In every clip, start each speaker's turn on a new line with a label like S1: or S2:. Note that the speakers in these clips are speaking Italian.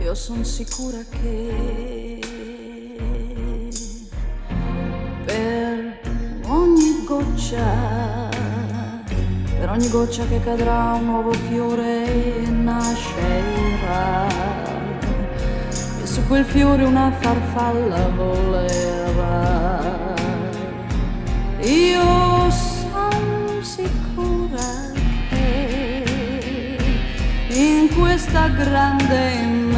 S1: io son sicura che per ogni goccia che cadrà un nuovo fiore nascerà, e su quel fiore una farfalla volerà. Io son sicura che in questa grande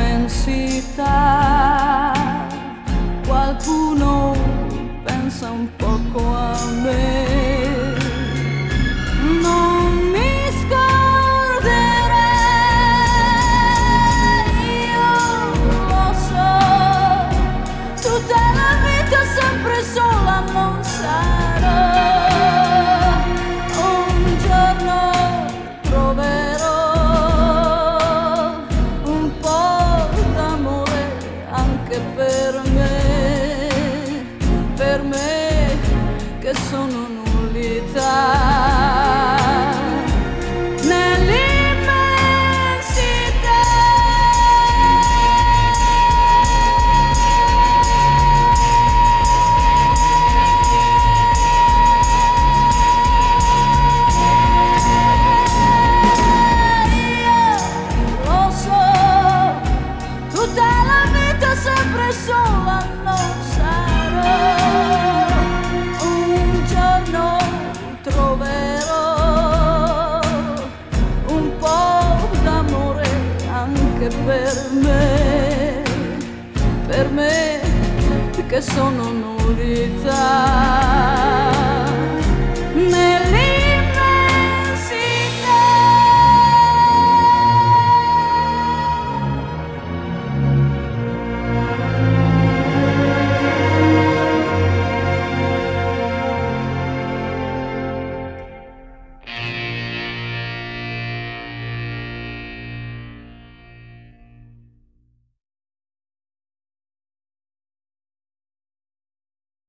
S1: immensità qualcuno pensa un poco a me. Non mi scorderei, io lo so, tutta la vita sempre sola non sarò. Un giorno troverò un po' d'amore anche per me che sono nullità. Sempre sola non sarò, un giorno troverò un po' d'amore anche per me che sono nullità.